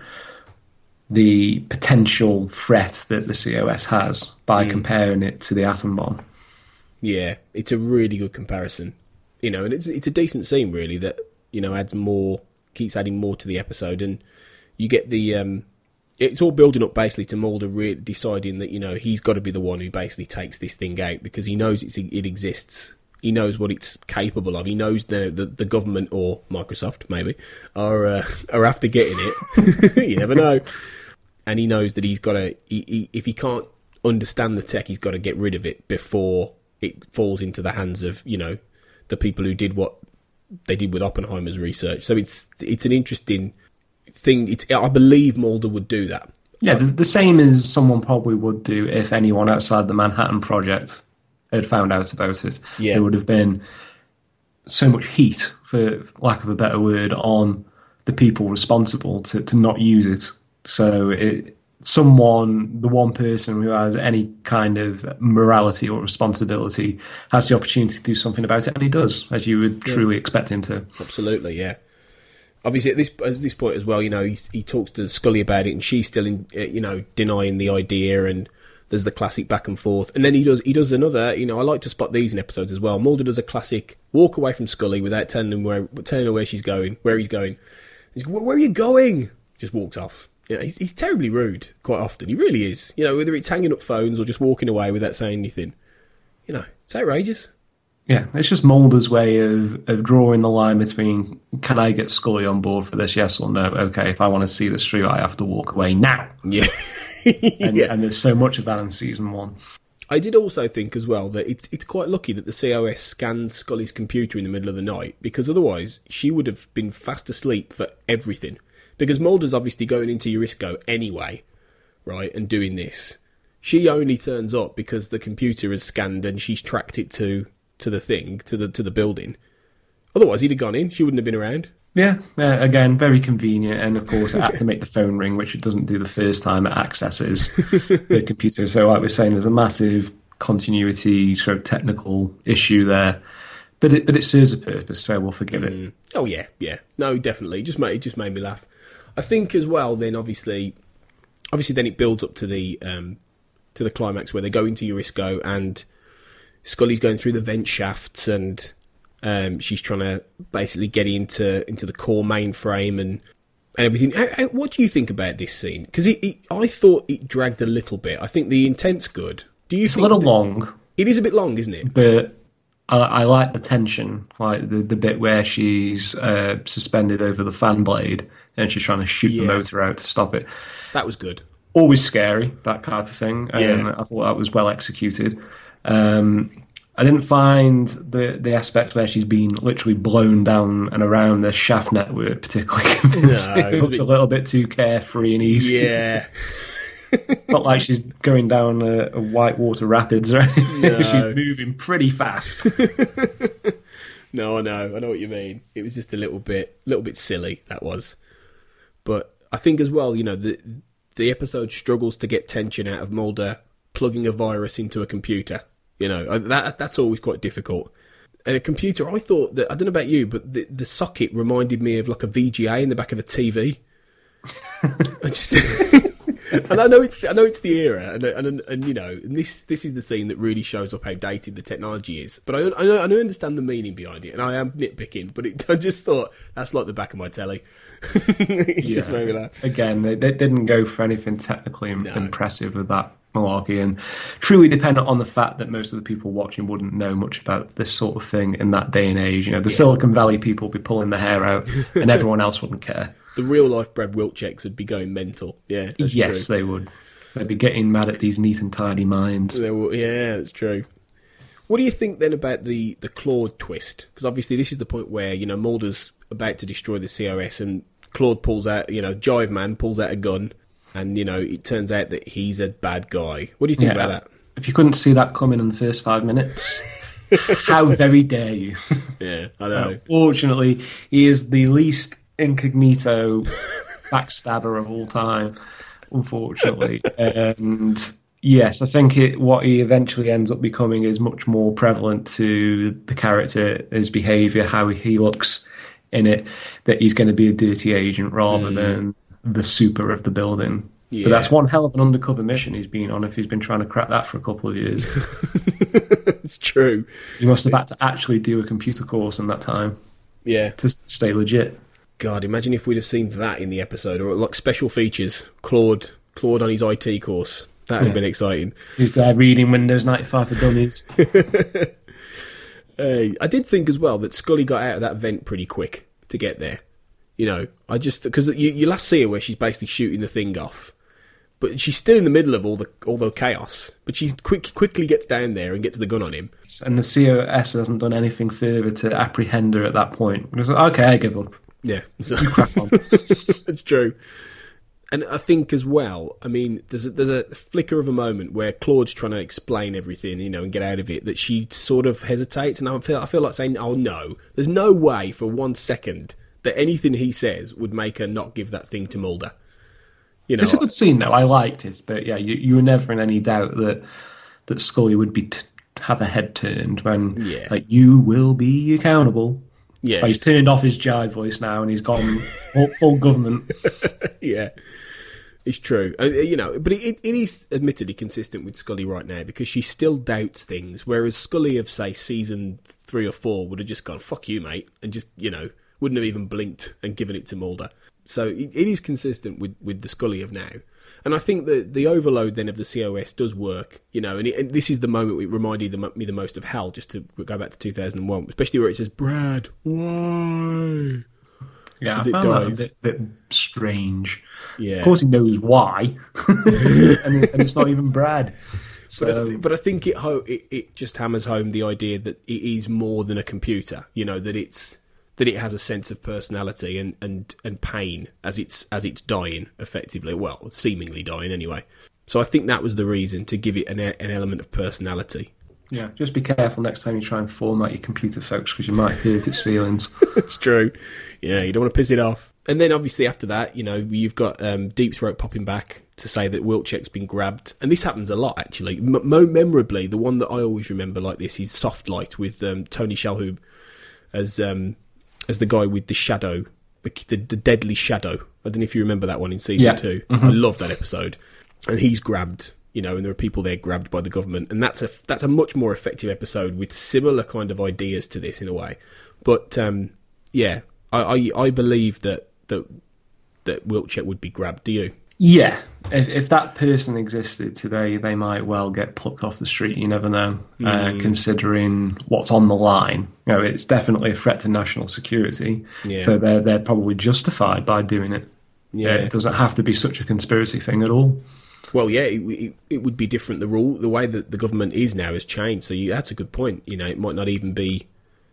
the potential threat that the COS has by comparing it to the atom bomb. Yeah, it's a really good comparison. And it's a decent scene, really, that, adds more, keeps adding more to the episode. And you get the... it's all building up, basically, to Mulder deciding that, he's got to be the one who basically takes this thing out because he knows it exists. He knows what it's capable of. He knows the government, or Microsoft, maybe, are after getting it. You never know. And he knows that he's got to... if he can't understand the tech, he's got to get rid of it before it falls into the hands of, the people who did what they did with Oppenheimer's research. So it's an interesting thing. I believe Mulder would do that. Yeah, the same as someone probably would do if anyone outside the Manhattan Project had found out about it. Yeah. There would have been so much heat, for lack of a better word, on the people responsible to not use it. So the one person who has any kind of morality or responsibility has the opportunity to do something about it, and he does, as you would truly expect him to. Absolutely, yeah. Obviously, at this point as well, he talks to Scully about it, and she's still, denying the idea, and there's the classic back and forth. And then he does another. I like to spot these in episodes as well. Mulder does a classic walk away from Scully without telling her where she's going, where he's going. He's like, "Where are you going?" Just walked off. He's terribly rude quite often. He really is. Whether it's hanging up phones or just walking away without saying anything. It's outrageous. Yeah, it's just Mulder's way of drawing the line between, can I get Scully on board for this, yes or no? Okay, if I want to see this through, I have to walk away now. Yeah. And there's so much of that in season 1. I did also think as well that it's quite lucky that the COS scans Scully's computer in the middle of the night, because otherwise she would have been fast asleep for everything. Because Mulder's obviously going into Eurisco anyway, right, and doing this. She only turns up because the computer has scanned and she's tracked it to the thing, to the building. Otherwise, he'd have gone in. She wouldn't have been around. Yeah, again, very convenient. And, of course, it had to make the phone ring, which it doesn't do the first time it accesses the computer. So, like we're saying, there's a massive continuity, sort of technical issue there. But it serves a purpose, so we'll forgive it. Oh, yeah. No, definitely. It just made me laugh. I think as well, then obviously then it builds up to the climax where they go into Eurisco and Scully's going through the vent shafts and she's trying to basically get into the core mainframe and everything. What do you think about this scene? Because I thought it dragged a little bit. I think the intent's good. Do you? It's think a little long. It is a bit long, isn't it? But I like the tension, like the bit where she's suspended over the fan blade and she's trying to shoot the motor out to stop it. That was good. Always scary, that type of thing. I thought that was well executed. I didn't find the aspect where she's been literally blown down and around the shaft network particularly convincing. No, it looks a little bit too carefree and easy. Yeah. Not like she's going down a whitewater rapids or anything. No. She's moving pretty fast. No, I know what you mean. It was just a little bit silly, that was. But I think as well, the episode struggles to get tension out of Mulder plugging a virus into a computer. That's always quite difficult. And a computer, I thought that, I don't know about you, but the socket reminded me of like a VGA in the back of a TV. And I know it's the era, and this is the scene that really shows up how dated the technology is. But I understand the meaning behind it, and I am nitpicking. But I just thought that's like the back of my telly. It just made me laugh. Again, they didn't go for anything technically impressive with that malarkey, and truly dependent on the fact that most of the people watching wouldn't know much about this sort of thing in that day and age. The Silicon Valley people would be pulling their hair out, and everyone else wouldn't care. The real-life Brad Wilczeks would be going mental. Yeah, yes, true. They would. They'd be getting mad at these neat and tidy minds. Yeah, that's true. What do you think then about the Claude twist? Because obviously this is the point where, Mulder's about to destroy the COS and Claude pulls out, Jive Man pulls out a gun and, it turns out that he's a bad guy. What do you think about that? If you couldn't see that coming in the first 5 minutes, How very dare you? Yeah, I know. Unfortunately, he is the least incognito backstabber of all time, unfortunately. And yes, I think what he eventually ends up becoming is much more prevalent to the character, his behaviour, how he looks in it, that he's going to be a dirty agent rather than the super of the building. Yeah. But that's one hell of an undercover mission he's been on if he's been trying to crack that for a couple of years. It's true. He must have had to actually do a computer course in that time Yeah. to stay legit. God, imagine if we'd have seen that in the episode, or like special features. Claude on his IT course. That would have been exciting. He's there reading Windows 95 for Dummies. I did think as well that Scully got out of that vent pretty quick to get there. You know, because you last see her where she's basically shooting the thing off, but she's still in the middle of all the chaos. But she quickly gets down there and gets the gun on him. And the COS hasn't done anything further to apprehend her at that point. It's like, okay, I give up. Yeah, You crack on. that's true. And I think as well, I mean, there's a flicker of a moment where Claude's trying to explain everything, you know, and get out of it, that she sort of hesitates, and I feel like saying, "Oh no, there's no way for 1 second that anything he says would make her not give that thing to Mulder." You know, It's a good scene, though. I liked it, but yeah, you were never in any doubt that Scully would be have a head turned when, like, you will be accountable. yeah, But he's turned off his jive voice now, and he's gone full government. yeah. It's true, you know, but it is admittedly consistent with Scully right now because she still doubts things, whereas Scully of, say, season 3 or 4 would have just gone, "Fuck you, mate," and just, you know, wouldn't have even blinked and given it to Mulder. So it is consistent with the Scully of now. And I think that the overload then of the COS does work, you know, and this is the moment it reminded me the most of HAL, just to go back to 2001, especially where it says, "Brad, why?" Yeah, As I it found that dies. a bit Yeah. strange. Of course he knows why, and it's not even Brad. So, But I think it just hammers home the idea that it is more than a computer. You know, that it has a sense of personality and pain as it's dying, effectively. Well, seemingly dying anyway. So I think that was the reason to give it an element of personality. yeah, just be careful next time you try and format your computer, folks, because you might hurt its feelings. It's true. Yeah, you don't want to piss it off. And then obviously after that, you know, you've got Deep Throat popping back to say that Wilczek's been grabbed. And this happens a lot, actually. Memorably, the one that I always remember like this is Soft Light with Tony Shalhoub as the guy with the shadow, the deadly shadow. I don't know if you remember that one in season 2. Mm-hmm. I love that episode. And he's grabbed, you know, and there are people there grabbed by the government. And that's a much more effective episode with similar kind of ideas to this in a way. But, yeah, I believe that Wilczek would be grabbed. Do you? Yeah, if that person existed today, they might well get plucked off the street. You never know, considering what's on the line. You know, it's definitely a threat to national security. Yeah. So they're probably justified by doing it. Yeah, it doesn't have to be such a conspiracy thing at all. Well, yeah, it would be different. The way that the government is now has changed. So that's a good point. You know, it might not even be,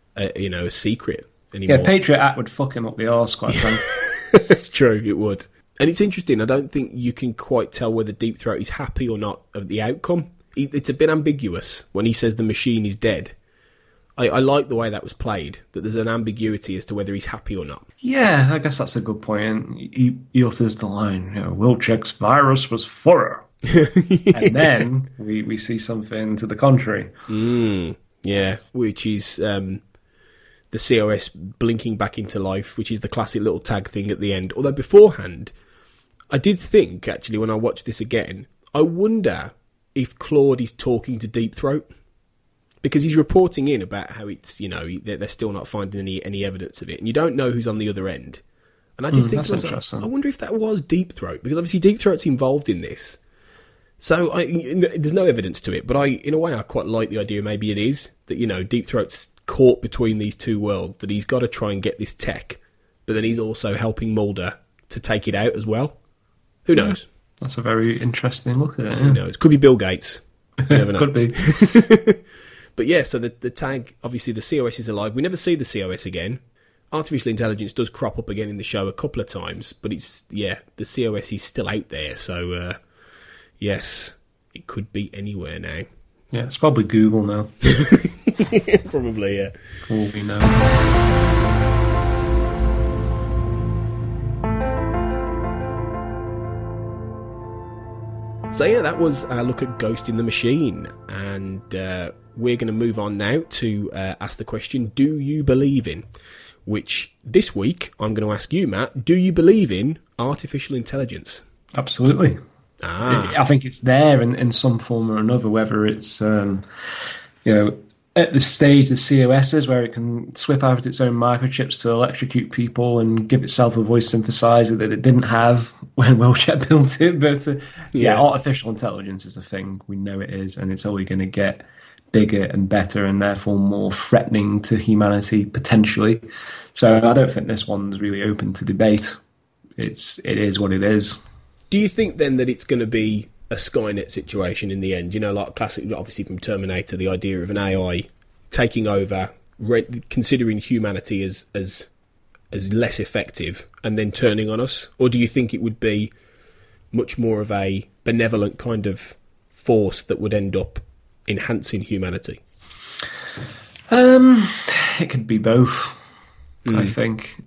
a secret anymore. Yeah, Patriot Act would fuck him up the arse, quite frankly. It's true, it would. And it's interesting, I don't think you can quite tell whether Deep Throat is happy or not of the outcome. It's a bit ambiguous when he says the machine is dead. I like the way that was played, that there's an ambiguity as to whether he's happy or not. Yeah, I guess that's a good point. And he utters the line, you know, Wilczek's virus was thorough. And then we see something to the contrary. Yeah, which is the COS blinking back into life, which is the classic little tag thing at the end. Although beforehand, I did think, actually, when I watched this again, I wonder if Claude is talking to Deep Throat. Because he's reporting in about how it's, you know, they're still not finding any evidence of it. And you don't know who's on the other end. And I did think to myself, I wonder if that was Deep Throat. Because obviously Deep Throat's involved in this. So there's no evidence to it. But in a way, I quite like the idea maybe it is. That, you know, Deep Throat's caught between these two worlds. That he's got to try and get this tech. But then he's also helping Mulder to take it out as well. Who knows? That's a very interesting look at it. Who knows? Could be Bill Gates. You never know. Could be. But yeah, so the tag, obviously the COS is alive. We never see the COS again. Artificial intelligence does crop up again in the show a couple of times, but the COS is still out there. So, yes, it could be anywhere now. Yeah, it's probably Google now. Probably, yeah. For all we know. So yeah, that was our look at Ghost in the Machine, and we're going to move on now to ask the question, do you believe in? Which, this week, I'm going to ask you, Matt, do you believe in artificial intelligence? Absolutely. I think it's there in some form or another, whether it's, at the stage the COS is where it can swip out its own microchips to electrocute people and give itself a voice synthesizer that it didn't have when Welljet built it. But artificial intelligence is a thing. We know it is, and it's only going to get bigger and better and therefore more threatening to humanity potentially. So I don't think this one's really open to debate. It is what it is. Do you think then that it's going to be a Skynet situation in the end? You know, like classic, obviously from Terminator, the idea of an AI taking over, considering humanity as less effective and then turning on us? Or do you think it would be much more of a benevolent kind of force that would end up enhancing humanity? It could be both, I think.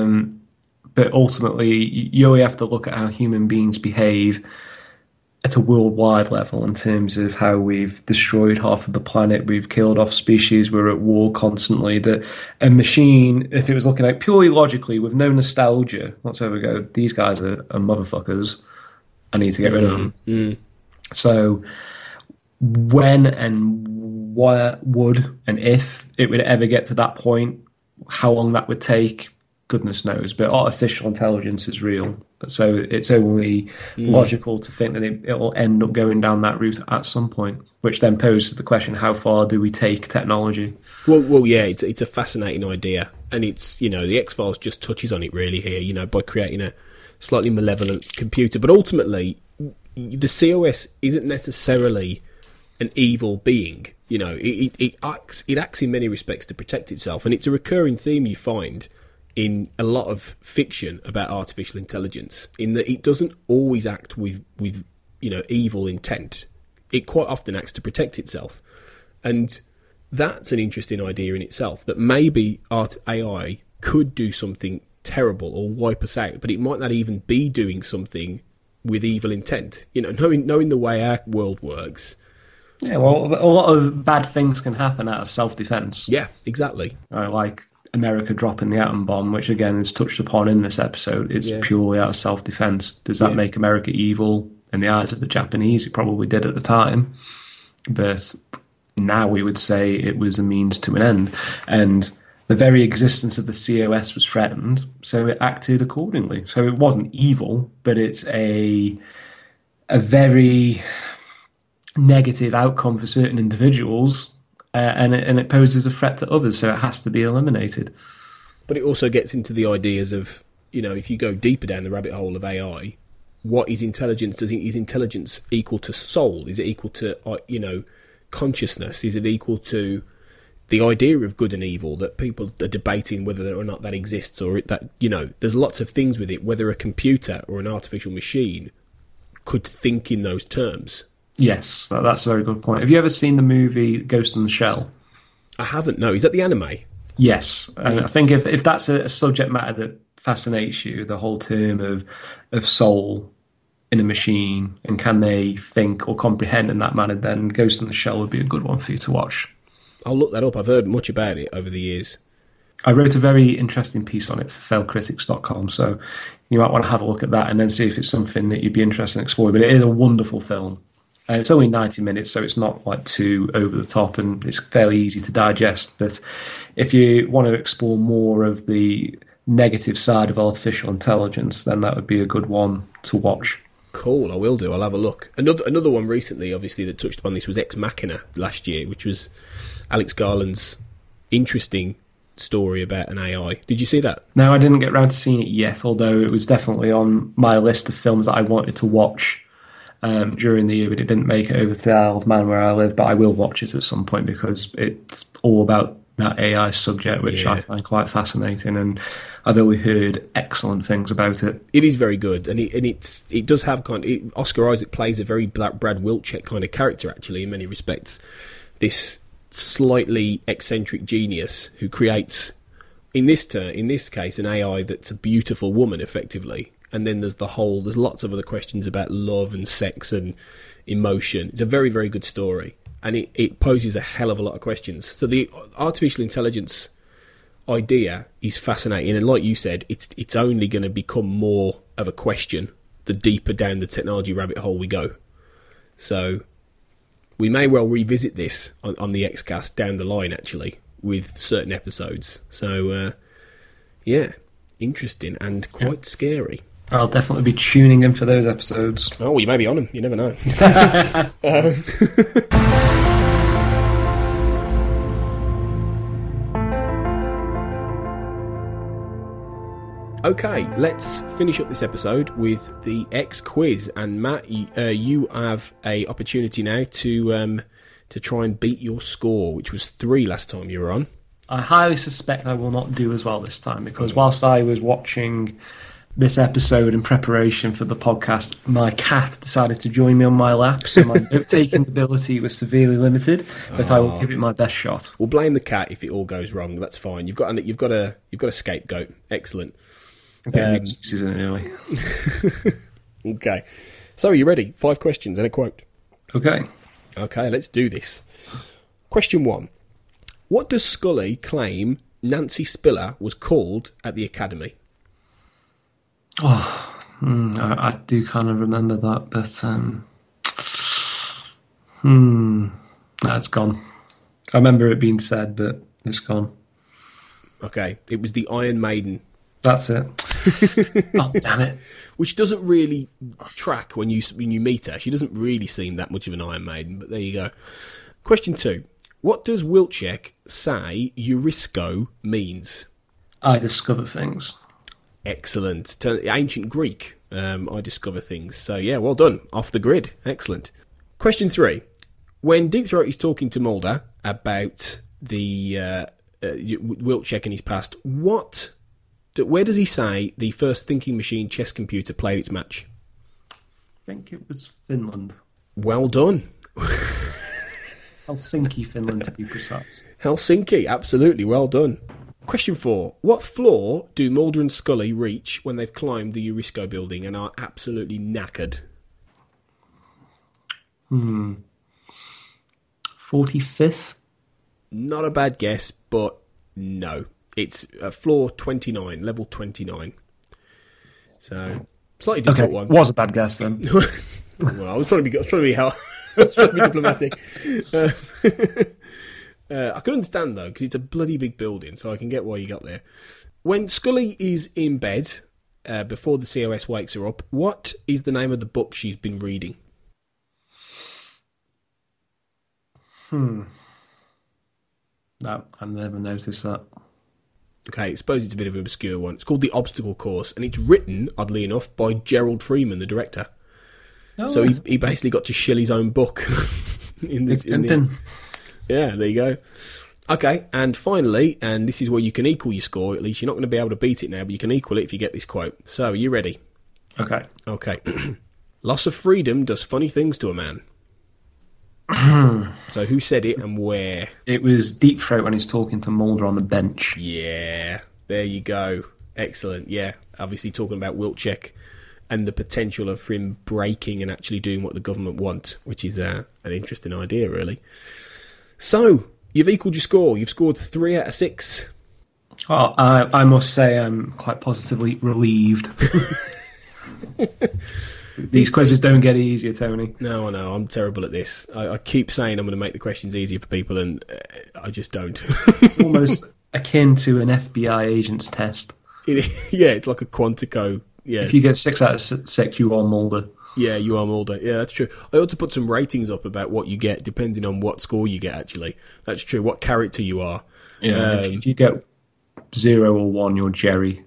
But ultimately, you only have to look at how human beings behave at a worldwide level in terms of how we've destroyed half of the planet, we've killed off species, we're at war constantly. That a machine, if it was looking at it purely logically, with no nostalgia whatsoever, go, these guys are motherfuckers, I need to get rid of them. So when and what would and if it would ever get to that point, how long that would take, goodness knows. But artificial intelligence is real, so it's only logical to think that it will end up going down that route at some point, which then poses the question, how far do we take technology? Well, yeah, it's a fascinating idea, and it's, the X-Files just touches on it really here, by creating a slightly malevolent computer. But ultimately, the COS isn't necessarily an evil being. It acts in many respects to protect itself, and it's a recurring theme you find in a lot of fiction about artificial intelligence, in that it doesn't always act with evil intent. It quite often acts to protect itself, and that's an interesting idea in itself, that maybe AI could do something terrible or wipe us out, but it might not even be doing something with evil intent. Knowing the way our world works. Yeah, well, a lot of bad things can happen out of self-defense. Yeah, exactly. Like America dropping the atom bomb, which again is touched upon in this episode. It's purely out of self-defense. Does that make America evil in the eyes of the Japanese? It probably did at the time, but now we would say it was a means to an end, and the very existence of the COS was threatened, so it acted accordingly. So it wasn't evil, but it's a very negative outcome for certain individuals, and it poses a threat to others, so it has to be eliminated. But it also gets into the ideas of, if you go deeper down the rabbit hole of AI, what is intelligence? Is intelligence equal to soul? Is it equal to, consciousness? Is it equal to the idea of good and evil that people are debating whether or not that exists, or that, there's lots of things with it, whether a computer or an artificial machine could think in those terms. Yes, that's a very good point. Have you ever seen the movie Ghost in the Shell? I haven't, no. Is that the anime? Yes, and I think if that's a subject matter that fascinates you, the whole term of soul in a machine, and can they think or comprehend in that manner, then Ghost in the Shell would be a good one for you to watch. I'll look that up. I've heard much about it over the years. I wrote a very interesting piece on it for failcritics.com, so you might want to have a look at that and then see if it's something that you'd be interested in exploring. But it is a wonderful film. It's only 90 minutes, so it's not like too over the top, and it's fairly easy to digest. But if you want to explore more of the negative side of artificial intelligence, then that would be a good one to watch. Cool, I will do. I'll have a look. Another one recently, obviously, that touched upon this was Ex Machina last year, which was Alex Garland's interesting story about an AI. Did you see that? No, I didn't get around to seeing it yet, although it was definitely on my list of films that I wanted to watch during the year, but it didn't make it over to the Isle of Man where I live. But I will watch it at some point because it's all about that AI subject, which I find quite fascinating, and I've only heard excellent things about it. It is very good, and it does have Oscar Isaac plays a very Brad Wilczek kind of character, actually, in many respects. This slightly eccentric genius who creates, in this case, an AI that's a beautiful woman, effectively. And then there's lots of other questions about love and sex and emotion. It's a very, very good story. And it poses a hell of a lot of questions. So the artificial intelligence idea is fascinating. And like you said, it's only going to become more of a question the deeper down the technology rabbit hole we go. So we may well revisit this on the Xcast down the line, actually, with certain episodes. So, yeah, interesting and quite scary. I'll definitely be tuning in for those episodes. Oh, you may be on them. You never know. Okay, let's finish up this episode with the X quiz. And Matt, you have a opportunity now to try and beat your score, which was 3 last time you were on. I highly suspect I will not do as well this time, because whilst I was watching this episode in preparation for the podcast, my cat decided to join me on my lap, so my note-taking ability was severely limited, but I will give it my best shot. We'll blame the cat if it all goes wrong. That's fine. You've got a scapegoat. Excellent. Excuses anyway. Okay. So, are you ready? 5 questions and a quote. Okay, let's do this. Question 1. What does Scully claim Nancy Spiller was called at the Academy? I do kind of remember that, but it's gone. I remember it being said, but it's gone. Okay, it was the Iron Maiden. That's it. Oh, damn it. Which doesn't really track when you meet her. She doesn't really seem that much of an Iron Maiden, but there you go. Question 2. What does Wilczek say Eurisco means? I discover things. Excellent. Ancient Greek, I discover things. So, yeah, well done. Off the grid. Excellent. Question 3. When Deep Throat is talking to Mulder about the Wilczek and his past, where does he say the first thinking machine chess computer played its match? I think it was Finland. Well done. Helsinki, Finland, to be precise. Helsinki, absolutely. Well done. Question 4. What floor do Mulder and Scully reach when they've climbed the Eurisco building and are absolutely knackered? 45th? Not a bad guess, but no. It's floor 29, level 29. So, slightly difficult one. Was a bad guess then. Well, I was trying to be diplomatic. I can understand, though, because it's a bloody big building, so I can get why you got there. When Scully is in bed, before the COS wakes her up, what is the name of the book she's been reading? No, I never noticed that. Okay, I suppose it's a bit of an obscure one. It's called The Obstacle Course, and it's written, oddly enough, by Gerald Freeman, the director. Oh, so he basically got to shill his own book. Yeah, there you go. Okay, and finally, and this is where you can equal your score, at least you're not going to be able to beat it now, but you can equal it if you get this quote. So, are you ready? Okay. Loss of freedom does funny things to a man. So, who said it and where? It was Deep Throat when he's talking to Mulder on the bench. Yeah, there you go. Excellent, yeah. Obviously talking about Wilczek and the potential of him breaking and actually doing what the government want, which is an interesting idea, really. So, you've equaled your score. You've scored 3 out of 6. Well, I must say I'm quite positively relieved. These quizzes don't get easier, Tony. No, I know. I'm terrible at this. I keep saying I'm going to make the questions easier for people, and I just don't. It's almost akin to an FBI agent's test. Yeah, it's like a Quantico. Yeah. If you get 6 out of 6, you are Mulder. Yeah, you are Mulder. Yeah, that's true. I ought to put some ratings up about what you get, depending on what score you get, actually. That's true. What character you are. Yeah, if you get 0 or 1, you're Jerry.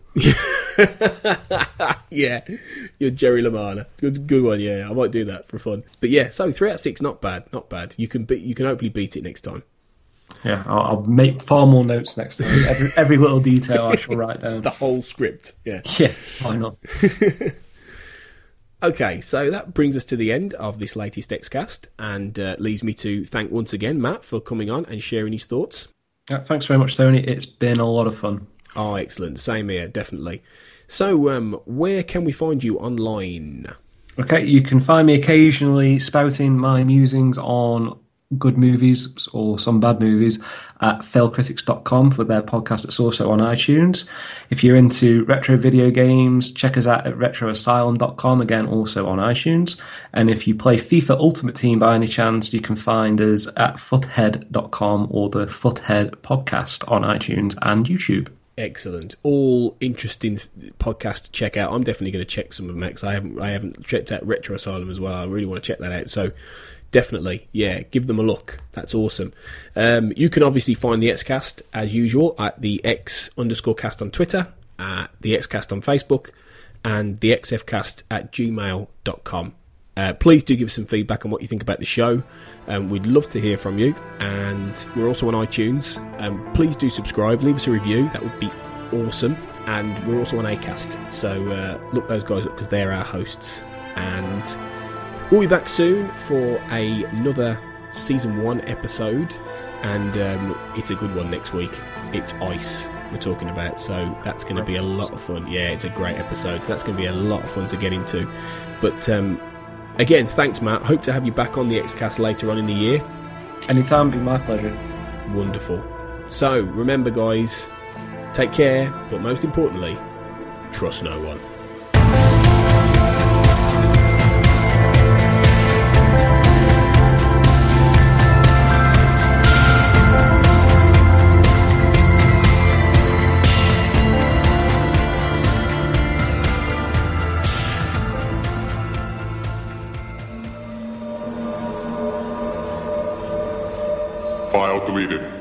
Yeah, you're Jerry LaManna. Good one, yeah. I might do that for fun. But yeah, so 3 out of 6, not bad. You can hopefully beat it next time. Yeah, I'll make far more notes next time. Every little detail I shall write down. The whole script, yeah. Yeah, why not? Okay, so that brings us to the end of this latest Xcast, and leaves me to thank once again Matt for coming on and sharing his thoughts. Thanks very much, Tony. It's been a lot of fun. Oh, excellent. Same here, definitely. So, where can we find you online? Okay, you can find me occasionally spouting my musings on good movies or some bad movies at failcritics.com for their podcast that's also on iTunes. If you're into retro video games, check us out at retroasylum.com, again also on iTunes. And if you play FIFA Ultimate Team by any chance, you can find us at foothead.com or the Foothead podcast on iTunes and YouTube. Excellent. All interesting podcasts to check out. I'm definitely going to check some of them because I haven't checked out Retro Asylum as well. I really want to check that out. So definitely, yeah, give them a look. That's awesome. You can obviously find the Xcast as usual at the X_cast on Twitter, at the Xcast on Facebook, and the XFcast at gmail.com. Please do give us some feedback on what you think about the show. We'd love to hear from you, and we're also on iTunes. Please do subscribe, leave us a review, that would be awesome. And we're also on Acast, so look those guys up because they're our hosts. And we'll be back soon for another Season 1 episode, and it's a good one next week. It's Ice we're talking about, so that's going to be a lot of fun. Yeah, it's a great episode, so that's going to be a lot of fun to get into. But again, thanks, Matt. Hope to have you back on the Xcast later on in the year. Anytime, be my pleasure. Wonderful. So, remember, guys, take care, but most importantly, trust no one. File deleted.